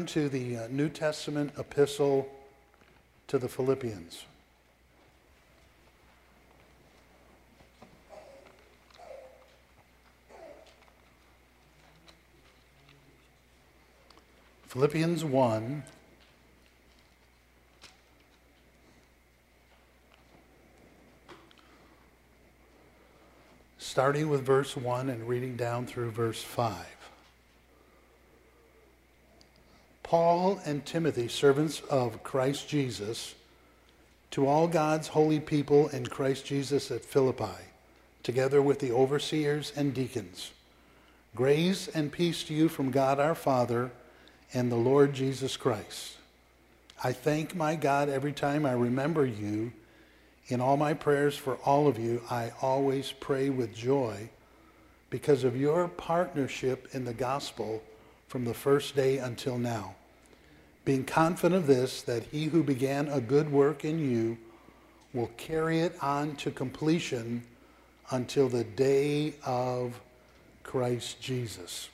to the New Testament epistle to the Philippians. Philippians 1. Starting with verse 1 and reading down through verse 5. Paul and Timothy, servants of Christ Jesus, to all God's holy people in Christ Jesus at Philippi, together with the overseers and deacons. Grace and peace to you from God our Father and the Lord Jesus Christ. I thank my God every time I remember you. In all my prayers for all of you, I always pray with joy because of your partnership in the gospel from the first day until now. Being confident of this, that he who began a good work in you will carry it on to completion until the day of Christ Jesus.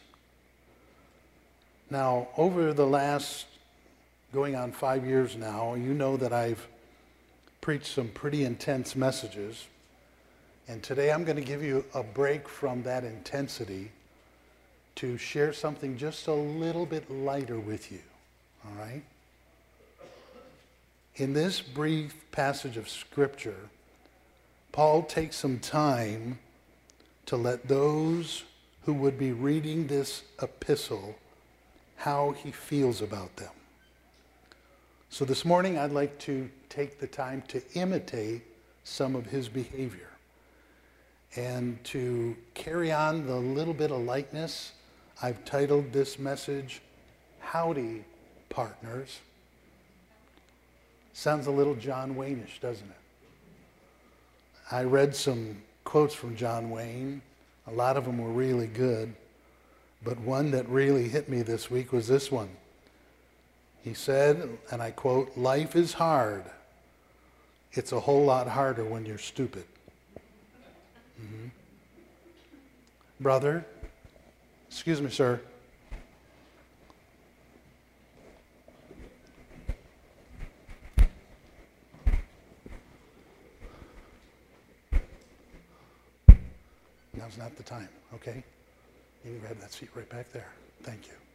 Now, over the last, going on 5 years now, you know that I've preached some pretty intense messages. And today I'm going to give you a break from that intensity to share something just a little bit lighter with you. All right? In this brief passage of Scripture, Paul takes some time to let those who would be reading this epistle how he feels about them. So this morning I'd like to take the time to imitate some of his behavior and to carry on the little bit of lightness. I've titled this message, Howdy, Partners. Sounds a little John Wayne-ish, doesn't it? I read some quotes from John Wayne. A lot of them were really good, but one that really hit me this week was this one. He said, and I quote, "Life is hard. It's a whole lot harder when you're stupid." Mm-hmm. Brother, excuse me, sir. Now's not the time, okay? You can grab that seat right back there. Thank you.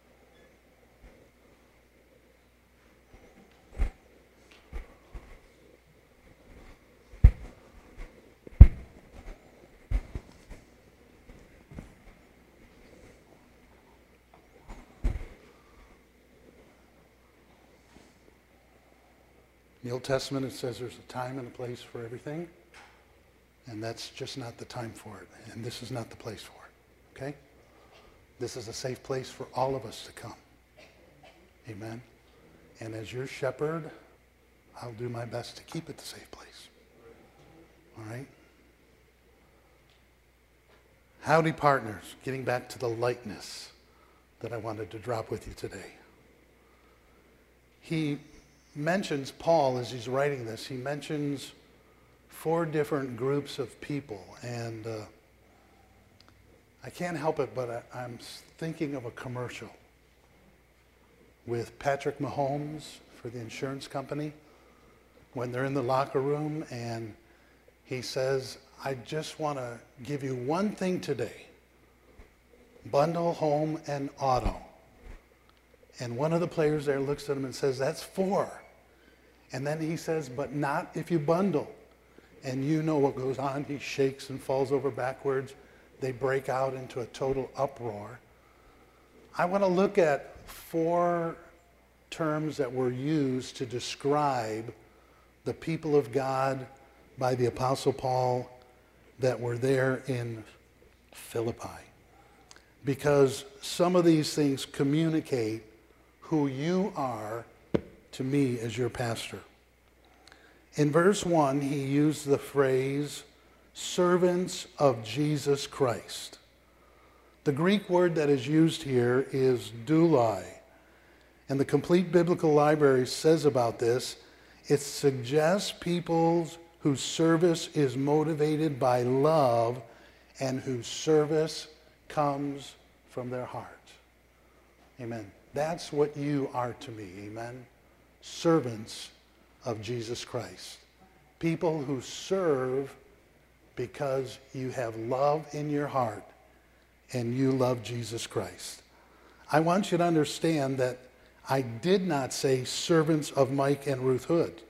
In the Old Testament, it says there's a time and a place for everything, and that's just not the time for it, and this is not the place for it, okay? This is a safe place for all of us to come. Amen? And as your shepherd, I'll do my best to keep it the safe place. All right? Howdy, partners. Getting back to the lightness that I wanted to drop with you today. He mentions, Paul, as he's writing this, he mentions 4 different groups of people. And I can't help it, but I'm thinking of a commercial with Patrick Mahomes for the insurance company when they're in the locker room and he says, "I just want to give you one thing today. Bundle, home, and auto." And one of the players there looks at him and says, "That's 4. And then he says, "But not if you bundle." And you know what goes on. He shakes and falls over backwards. They break out into a total uproar. I want to look at 4 terms that were used to describe the people of God by the Apostle Paul that were there in Philippi. Because some of these things communicate who you are to me as your pastor. In verse 1, he used the phrase, servants of Jesus Christ. The Greek word that is used here is douloi. And the Complete Biblical Library says about this, it suggests people whose service is motivated by love and whose service comes from their heart. Amen. That's what you are to me, amen? Servants of Jesus Christ. People who serve because you have love in your heart and you love Jesus Christ. I want you to understand that I did not say servants of Mike and Ruth Hood,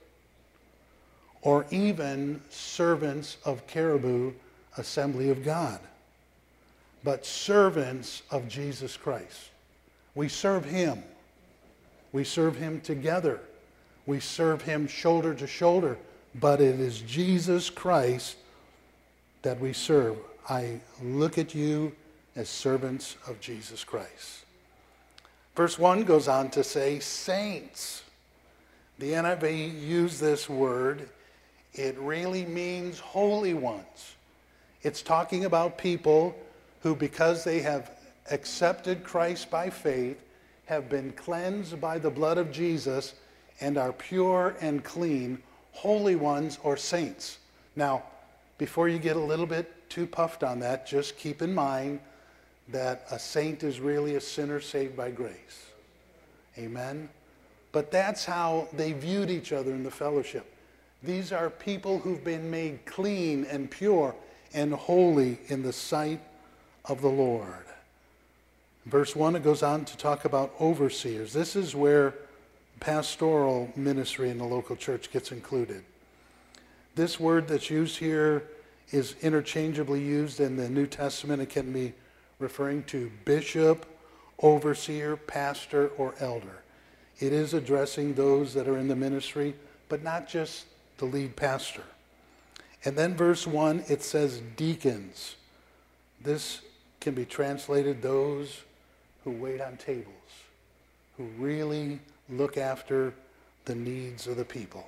or even servants of Caribou Assembly of God, but servants of Jesus Christ. We serve him. We serve him together. We serve him shoulder to shoulder, but it is Jesus Christ that we serve. I look at you as servants of Jesus Christ. Verse 1 goes on to say saints. The NIV used this word. It really means holy ones. It's talking about people who, because they have accepted Christ by faith, have been cleansed by the blood of Jesus and are pure and clean, holy ones or saints. Now, before you get a little bit too puffed on that, just keep in mind that a saint is really a sinner saved by grace. Amen? But that's how they viewed each other in the fellowship. These are people who've been made clean and pure and holy in the sight of the Lord. Verse 1, it goes on to talk about overseers. This is where pastoral ministry in the local church gets included. This word that's used here is interchangeably used in the New Testament. It can be referring to bishop, overseer, pastor, or elder. It is addressing those that are in the ministry, but not just the lead pastor. And then verse 1, it says deacons. This can be translated those who wait on tables, who really look after the needs of the people.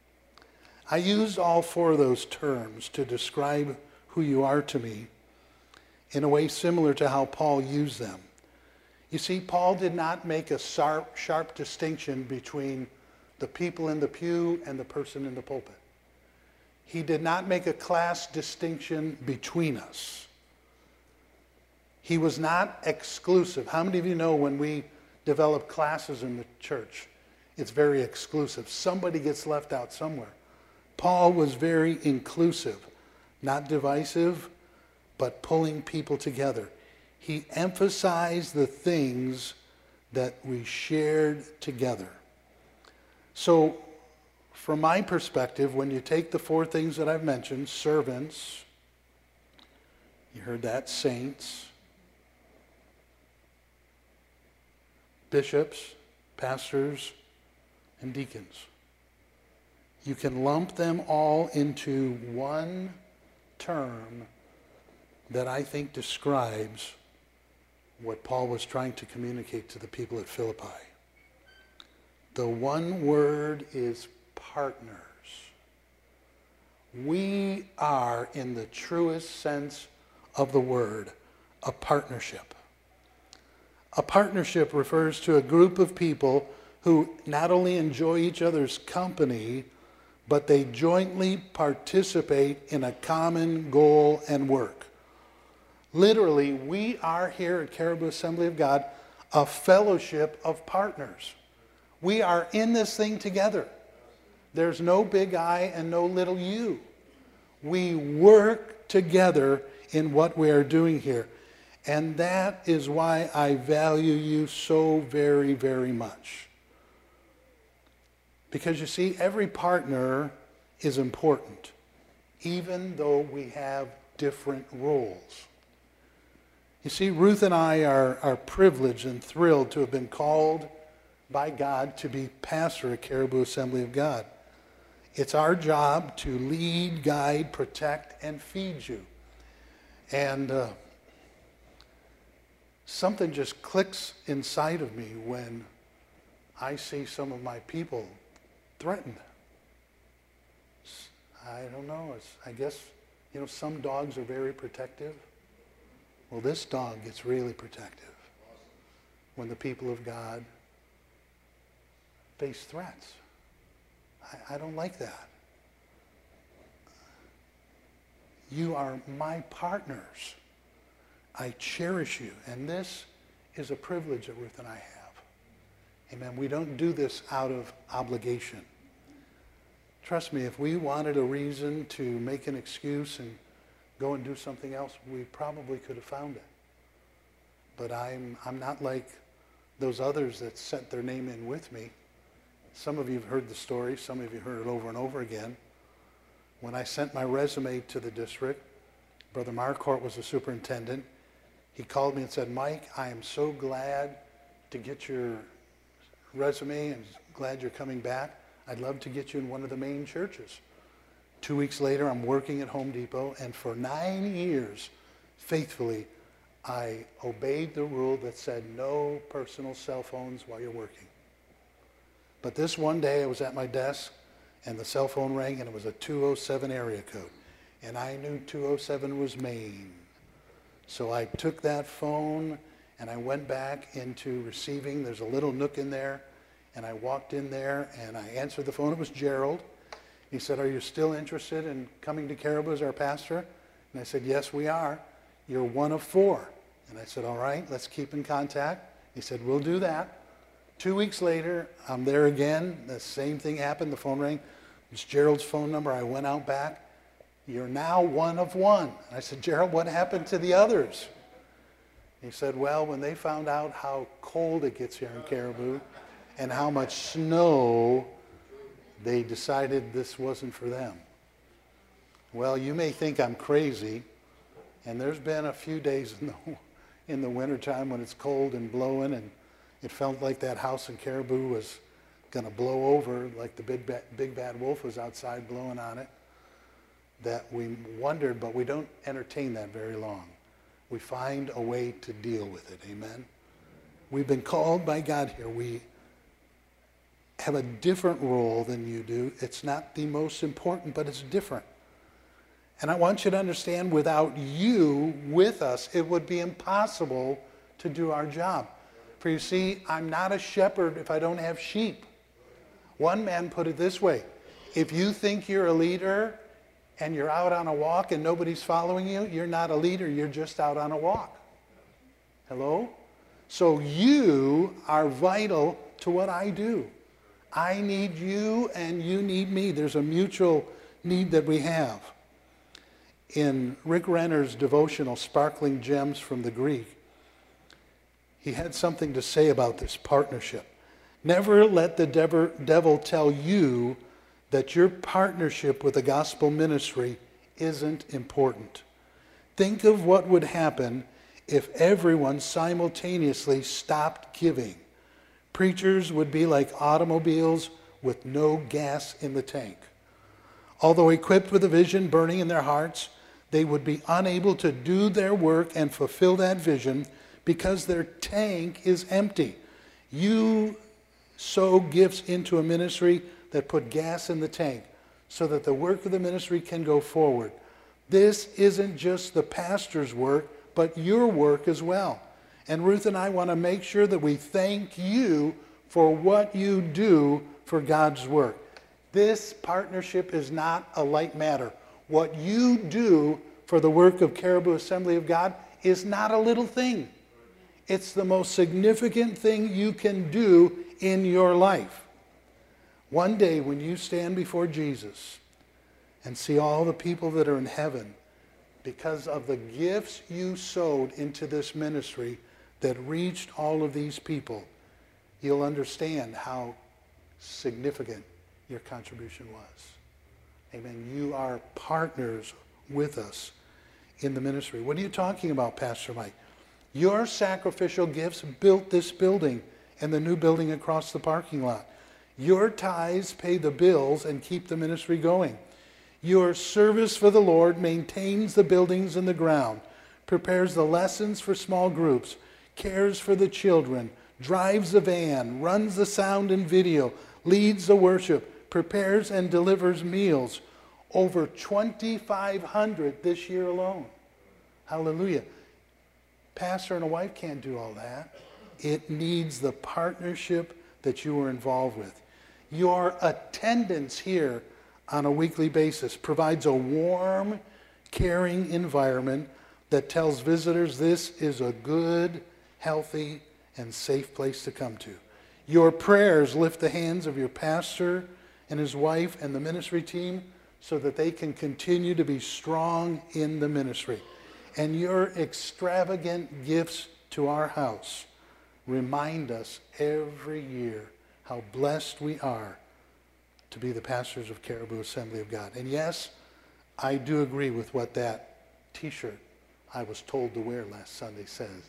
I used all four of those terms to describe who you are to me in a way similar to how Paul used them. You see, Paul did not make a sharp distinction between the people in the pew and the person in the pulpit. He did not make a class distinction between us. He was not exclusive. How many of you know when we develop classes in the church, it's very exclusive. Somebody gets left out somewhere. Paul was very inclusive, not divisive, but pulling people together. He emphasized the things that we shared together. So, from my perspective, when you take the four things that I've mentioned, servants, you heard that, saints, bishops, pastors, and deacons, you can lump them all into one term that I think describes what Paul was trying to communicate to the people at Philippi. The one word is partners. We are, in the truest sense of the word, a partnership. A partnership refers to a group of people who not only enjoy each other's company, but they jointly participate in a common goal and work. Literally, we are here at Caribou Assembly of God a fellowship of partners. We are in this thing together. There's no big I and no little you. We work together in what we are doing here. And that is why I value you so very, very much. Because you see, every partner is important, even though we have different roles. You see, Ruth and I are privileged and thrilled to have been called by God to be pastor at Caribou Assembly of God. It's our job to lead, guide, protect, and feed you. And something just clicks inside of me when I see some of my people threatened. I don't know. I guess, some dogs are very protective. Well, this dog gets really protective when the people of God face threats. I don't like that. You are my partners. I cherish you. And this is a privilege that Ruth and I have. Amen. We don't do this out of obligation. Trust me, if we wanted a reason to make an excuse and go and do something else, we probably could have found it. But I'm not like those others that sent their name in with me. Some of you have heard the story. Some of you heard it over and over again. When I sent my resume to the district, Brother Marquardt was the superintendent. He called me and said, Mike, I am so glad to get your resume and glad you're coming back. I'd love to get you in one of the main churches. 2 weeks later, I'm working at Home Depot, and for 9 years, faithfully, I obeyed the rule that said no personal cell phones while you're working. But this one day, I was at my desk, and the cell phone rang, and it was a 207 area code. And I knew 207 was Maine. So I took that phone, and I went back into receiving. There's a little nook in there. And I walked in there, and I answered the phone. It was Gerald. He said, are you still interested in coming to Caribou as our pastor? And I said, yes, we are. You're one of 4. And I said, all right, let's keep in contact. He said, we'll do that. 2 weeks later, I'm there again. The same thing happened. The phone rang. It's Gerald's phone number. I went out back. You're now one of 1. And I said, Gerald, what happened to the others? He said, well, when they found out how cold it gets here in Caribou and how much snow, they decided this wasn't for them. Well, you may think I'm crazy, and there's been a few days in the wintertime when it's cold and blowing, and it felt like that house in Caribou was going to blow over, like the big bad wolf was outside blowing on it, that we wondered, but we don't entertain that very long. We find a way to deal with it, amen? We've been called by God here. We have a different role than you do. It's not the most important, but it's different. And I want you to understand, without you with us, it would be impossible to do our job. For you see, I'm not a shepherd if I don't have sheep. One man put it this way: if you think you're a leader and you're out on a walk and nobody's following you, you're not a leader, you're just out on a walk. Hello? So you are vital to what I do. I need you and you need me. There's a mutual need that we have. In Rick Renner's devotional, Sparkling Gems from the Greek, he had something to say about this partnership. Never let the devil tell you that your partnership with the gospel ministry isn't important. Think of what would happen if everyone simultaneously stopped giving. Preachers would be like automobiles with no gas in the tank. Although equipped with a vision burning in their hearts, they would be unable to do their work and fulfill that vision because their tank is empty. You sow gifts into a ministry that put gas in the tank so that the work of the ministry can go forward. This isn't just the pastor's work, but your work as well. And Ruth and I want to make sure that we thank you for what you do for God's work. This partnership is not a light matter. What you do for the work of Caribou Assembly of God is not a little thing. It's the most significant thing you can do in your life. One day when you stand before Jesus and see all the people that are in heaven because of the gifts you sowed into this ministry that reached all of these people, you'll understand how significant your contribution was. Amen. You are partners with us in the ministry. What are you talking about, Pastor Mike? Your sacrificial gifts built this building and the new building across the parking lot. Your tithes pay the bills and keep the ministry going. Your service for the Lord maintains the buildings and the ground, prepares the lessons for small groups, cares for the children, drives the van, runs the sound and video, leads the worship, prepares and delivers meals. Over 2,500 this year alone. Hallelujah. Pastor and a wife can't do all that. It needs the partnership that you are involved with. Your attendance here on a weekly basis provides a warm, caring environment that tells visitors this is a good, healthy, and safe place to come to. Your prayers lift the hands of your pastor and his wife and the ministry team so that they can continue to be strong in the ministry. And your extravagant gifts to our house remind us every year how blessed we are to be the pastors of Caribou Assembly of God. And yes, I do agree with what that t-shirt I was told to wear last Sunday says.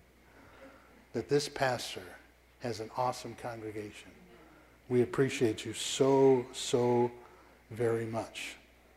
That this pastor has an awesome congregation. We appreciate you so, so very much.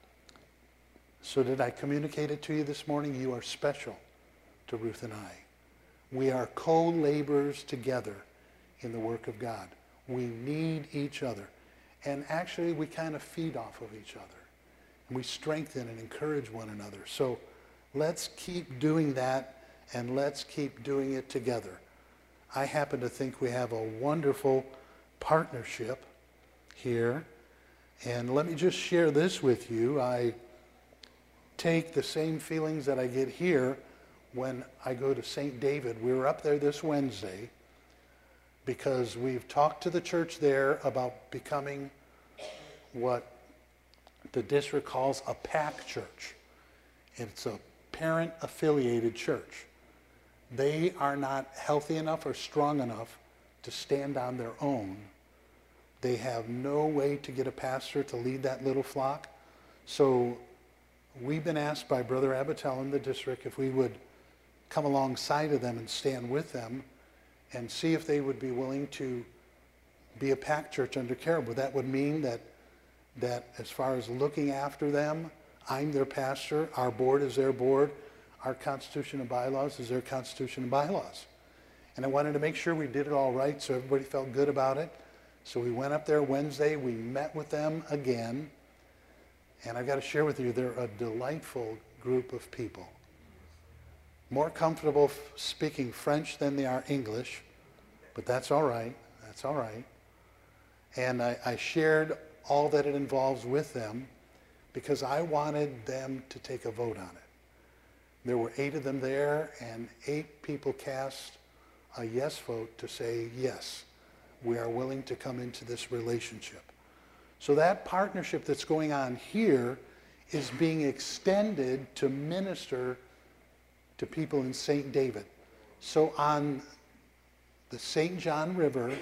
So did I communicate it to you this morning? You are special to Ruth and I. We are co-laborers together in the work of God. We need each other. And actually, we kind of feed off of each other. And we strengthen and encourage one another. So let's keep doing that, and let's keep doing it together. I happen to think we have a wonderful partnership here. And let me just share this with you. I take the same feelings that I get here when I go to St. David. We were up there this Wednesday because we've talked to the church there about becoming what the district calls a PAC church. It's a parent-affiliated church. They are not healthy enough or strong enough to stand on their own. They have no way to get a pastor to lead that little flock. So we've been asked by Brother Abatel in the district if we would come alongside of them and stand with them and see if they would be willing to be a PAC church under Caribou. That would mean that as far as looking after them, I'm their pastor, our board is their board, our constitution and bylaws is their constitution and bylaws. And I wanted to make sure we did it all right so everybody felt good about it. So we went up there Wednesday, we met with them again, and I've got to share with you, they're a delightful group of people. More comfortable speaking French than they are English, but that's all right, that's all right. And I shared all that it involves with them because I wanted them to take a vote on it. There were 8 of them there, and 8 people cast a yes vote to say, yes, we are willing to come into this relationship. So that partnership that's going on here is being extended to minister to people in St. David. So on the St. John River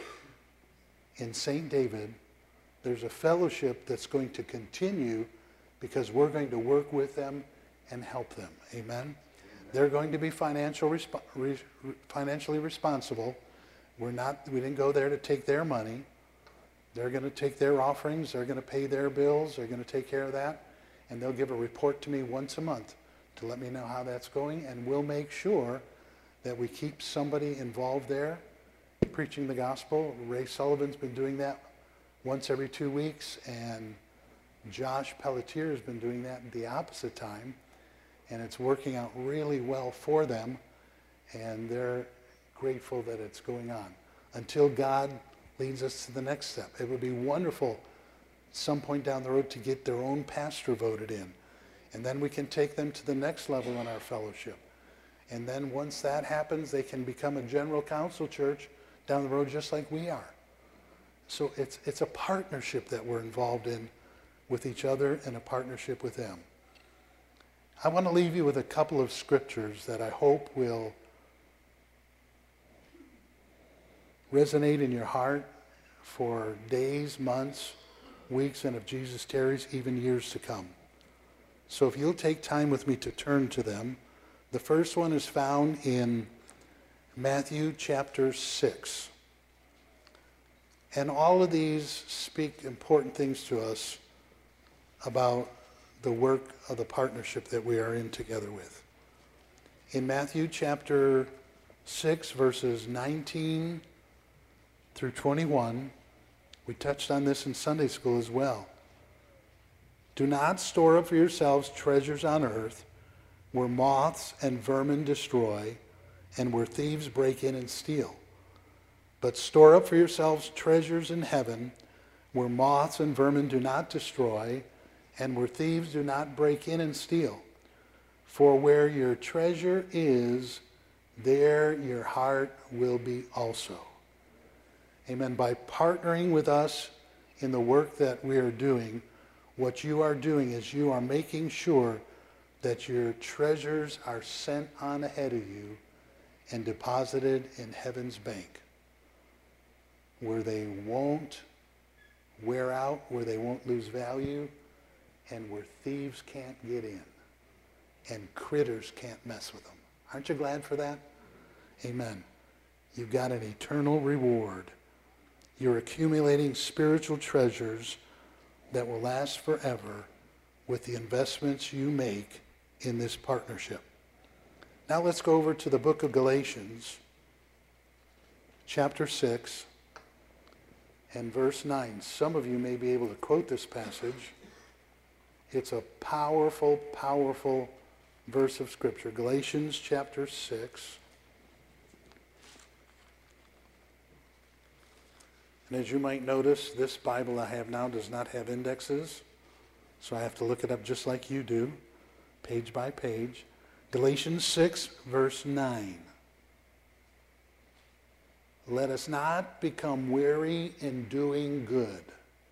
in St. David, there's a fellowship that's going to continue because we're going to work with them and help them. Amen? They're going to be financially responsible. We didn't go there to take their money. They're going to take their offerings. They're going to pay their bills. They're going to take care of that. And they'll give a report to me once a month to let me know how that's going. And we'll make sure that we keep somebody involved there preaching the gospel. Ray Sullivan's been doing that once every 2 weeks. And Josh Pelletier has been doing that at the opposite time. And it's working out really well for them. And they're grateful that it's going on until God leads us to the next step. It would be wonderful at some point down the road to get their own pastor voted in. And then we can take them to the next level in our fellowship. And then once that happens, they can become a general council church down the road just like we are. So it's a partnership that we're involved in with each other and a partnership with them. I want to leave you with a couple of scriptures that I hope will resonate in your heart for days, months, weeks, and if Jesus tarries, even years to come. So if you'll take time with me to turn to them. The first one is found in Matthew chapter 6. And all of these speak important things to us about the work of the partnership that we are in together with. In Matthew chapter 6, verses 19 through 21, we touched on this in Sunday school as well. Do not store up for yourselves treasures on earth, where moths and vermin destroy, and where thieves break in and steal. But store up for yourselves treasures in heaven, where moths and vermin do not destroy, and where thieves do not break in and steal. For where your treasure is, there your heart will be also. Amen. By partnering with us in the work that we are doing, what you are doing is you are making sure that your treasures are sent on ahead of you and deposited in heaven's bank, where they won't wear out, where they won't lose value, and where thieves can't get in and critters can't mess with them. Aren't you glad for that? Amen. You've got an eternal reward. You're accumulating spiritual treasures that will last forever with the investments you make in this partnership. Now let's go over to the book of Galatians, chapter 6, and verse 9. Some of you may be able to quote this passage. It's a powerful, powerful verse of Scripture. Galatians chapter 6. And as you might notice, this Bible I have now does not have indexes, so I have to look it up just like you do, page by page. Galatians 6, verse 9. Let us not become weary in doing good,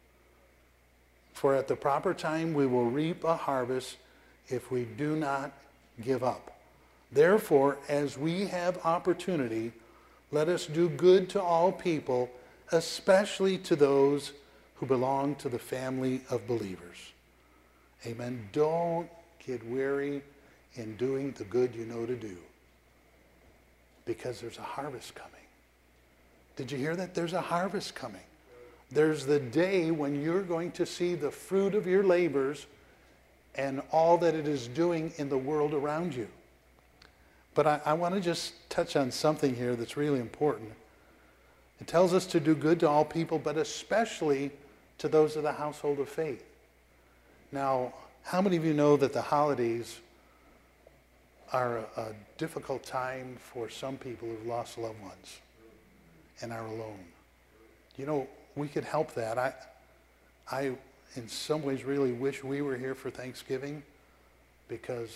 for at the proper time we will reap a harvest if we do not give up. Therefore, as we have opportunity, let us do good to all people, especially to those who belong to the family of believers. Amen. Don't get weary in doing the good you know to do, because there's a harvest coming. Did you hear that? There's a harvest coming. There's the day when you're going to see the fruit of your labors and all that it is doing in the world around you. But I want to just touch on something here that's really important. It tells us to do good to all people, but especially to those of the household of faith. Now, how many of you know that the holidays are a difficult time for some people who've lost loved ones and are alone? You know, we could help that. I in some ways really wish we were here for Thanksgiving, because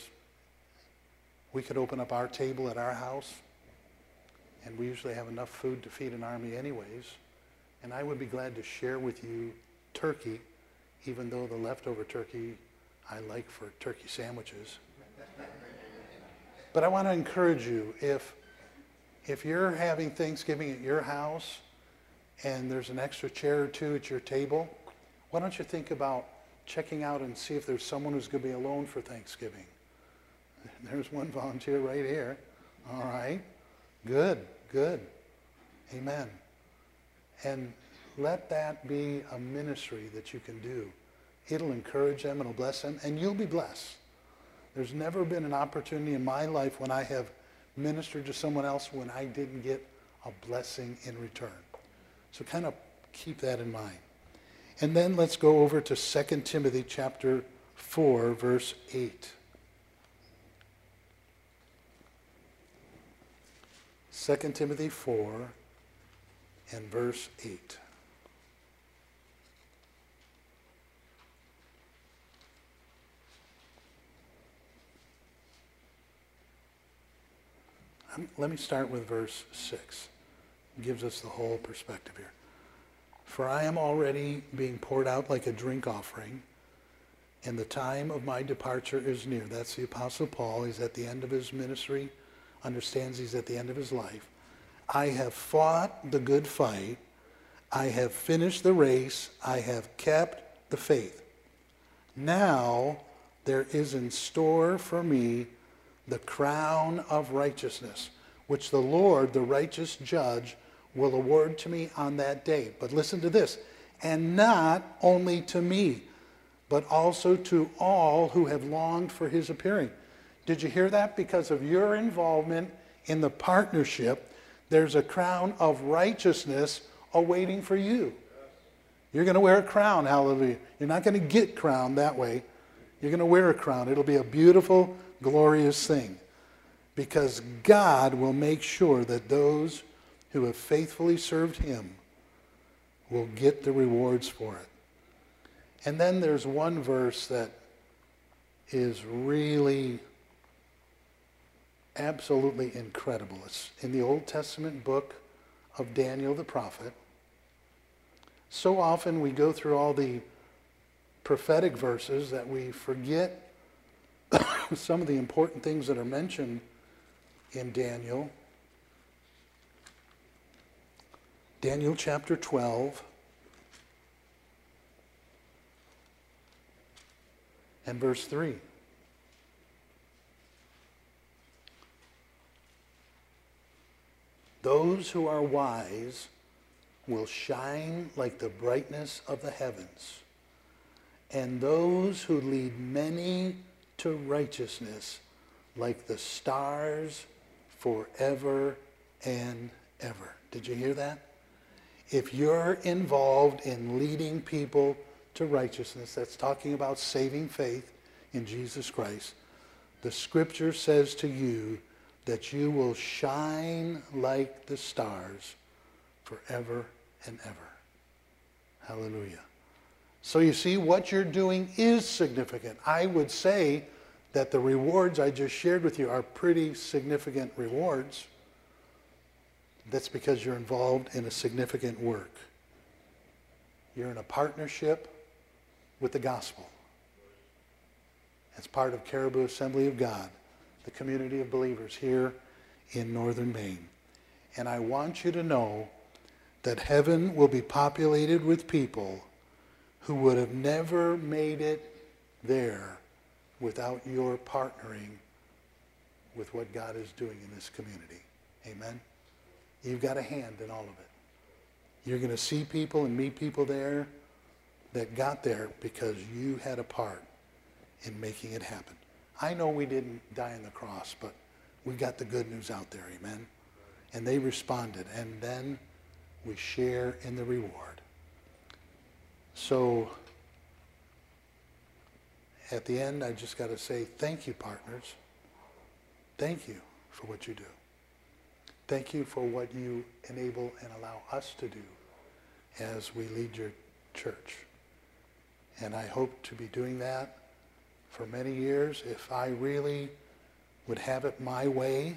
we could open up our table at our house, and we usually have enough food to feed an army anyways. And I would be glad to share with you turkey, even though the leftover turkey I like for turkey sandwiches. But I want to encourage you, if you're having Thanksgiving at your house and there's an extra chair or two at your table, why don't you think about checking out and see if there's someone who's going to be alone for Thanksgiving? There's one volunteer right here. All right. Good, good. Amen. And let that be a ministry that you can do. It'll encourage them, it'll bless them, and you'll be blessed. There's never been an opportunity in my life when I have ministered to someone else when I didn't get a blessing in return. So kind of keep that in mind. And then let's go over to 2 Timothy chapter 4, verse 8. 2 Timothy 4 and verse 8. Let me start with verse 6. It gives us the whole perspective here. For I am already being poured out like a drink offering, and the time of my departure is near. That's the Apostle Paul. He's at the end of his ministry, understands he's at the end of his life. I have fought the good fight. I have finished the race. I have kept the faith. Now there is in store for me the crown of righteousness, which the Lord, the righteous judge, will award to me on that day. But listen to this. And not only to me, but also to all who have longed for his appearing. Did you hear that? Because of your involvement in the partnership, there's a crown of righteousness awaiting for you. You're going to wear a crown, hallelujah. You're not going to get crowned that way. You're going to wear a crown. It'll be a beautiful, glorious thing. Because God will make sure that those who have faithfully served him will get the rewards for it. And then there's one verse that is really absolutely incredible. It's in the Old Testament book of Daniel the prophet. So often we go through all the prophetic verses that we forget some of the important things that are mentioned in Daniel. Daniel chapter 12 and verse 3. Those who are wise will shine like the brightness of the heavens, and those who lead many to righteousness like the stars forever and ever. Did you hear that? If you're involved in leading people to righteousness, that's talking about saving faith in Jesus Christ, the scripture says to you that you will shine like the stars forever and ever. Hallelujah. So you see, what you're doing is significant. I would say that the rewards I just shared with you are pretty significant rewards. That's because you're involved in a significant work. You're in a partnership with the gospel. As part of Caribou Assembly of God, the community of believers here in northern Maine. And I want you to know that heaven will be populated with people who would have never made it there without your partnering with what God is doing in this community. Amen? You've got a hand in all of it. You're going to see people and meet people there that got there because you had a part in making it happen. I know we didn't die on the cross, but we got the good news out there, amen? And they responded, and then we share in the reward. So at the end, I just got to say thank you, partners. Thank you for what you do. Thank you for what you enable and allow us to do as we lead your church. And I hope to be doing that for many years. If I really would have it my way,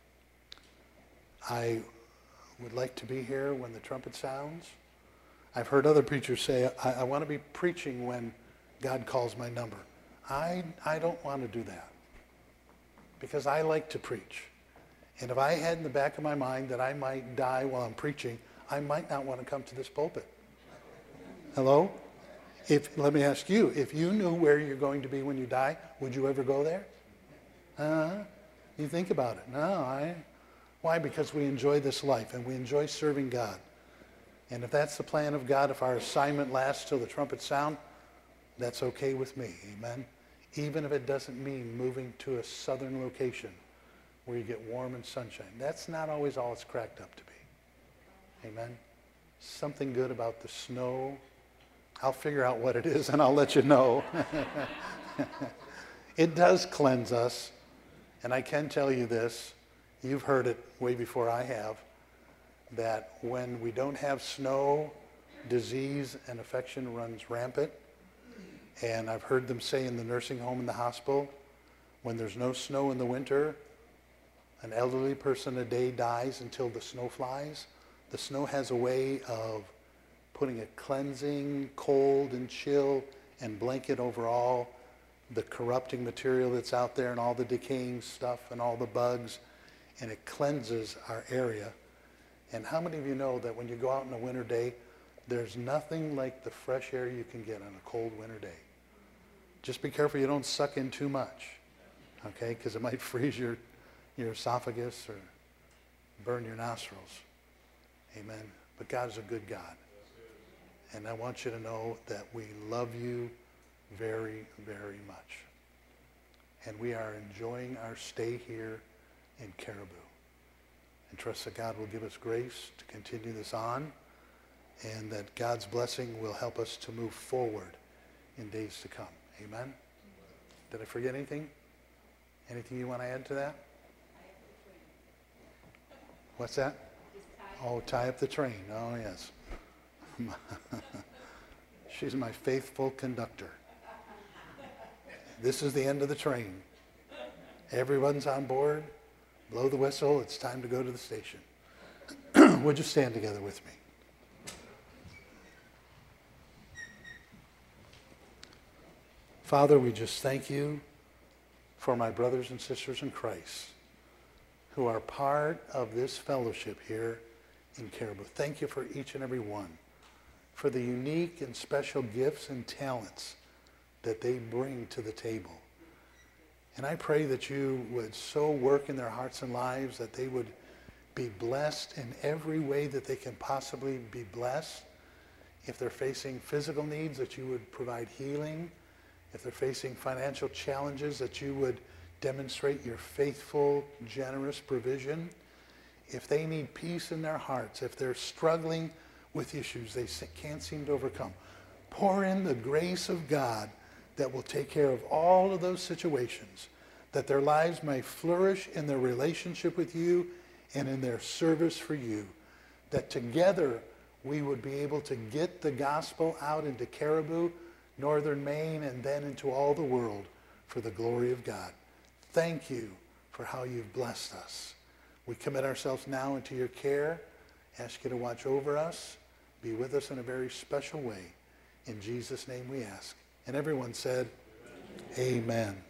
I would like to be here when the trumpet sounds. I've heard other preachers say, I want to be preaching when God calls my number. I don't want to do that because I like to preach. And if I had in the back of my mind that I might die while I'm preaching, I might not want to come to this pulpit. Hello? Let me ask you, if you knew where you're going to be when you die, would you ever go there? You think about it. No, why? Because we enjoy this life and we enjoy serving God. And if that's the plan of God, if our assignment lasts till the trumpet sound, that's okay with me. Amen? Even if it doesn't mean moving to a southern location where you get warm and sunshine. That's not always all it's cracked up to be. Amen? Something good about the snow. I'll figure out what it is and I'll let you know. It does cleanse us. And I can tell you this, you've heard it way before I have, that when we don't have snow, disease and infection runs rampant. And I've heard them say in the nursing home and the hospital, when there's no snow in the winter, an elderly person a day dies until the snow flies. The snow has a way of putting a cleansing, cold and chill and blanket over all the corrupting material that's out there and all the decaying stuff and all the bugs, and it cleanses our area. And how many of you know that when you go out on a winter day, there's nothing like the fresh air you can get on a cold winter day? Just be careful you don't suck in too much, okay? Because it might freeze your esophagus or burn your nostrils. Amen. But God is a good God. And I want you to know that we love you very, very much. And we are enjoying our stay here in Caribou. And trust that God will give us grace to continue this on, and that God's blessing will help us to move forward in days to come. Amen? Did I forget anything? Anything you want to add to that? What's that? Oh, tie up the train. Oh, yes. She's my faithful conductor. This is the end of the train. Everyone's on board. Blow the whistle. It's time to go to the station. Would you stand together with me? Father, we just thank you for my brothers and sisters in Christ who are part of this fellowship here in Caribou. Thank you for each and every one, for the unique and special gifts and talents that they bring to the table. And I pray that you would so work in their hearts and lives that they would be blessed in every way that they can possibly be blessed. If they're facing physical needs, that you would provide healing. If they're facing financial challenges, that you would demonstrate your faithful, generous provision. If they need peace in their hearts, if they're struggling with issues they can't seem to overcome, pour in the grace of God that will take care of all of those situations, that their lives may flourish in their relationship with you and in their service for you, that together we would be able to get the gospel out into Caribou, northern Maine, and then into all the world for the glory of God. Thank you for how you've blessed us. We commit ourselves now into your care, ask you to watch over us, be with us in a very special way. In Jesus' name we ask. And everyone said, Amen.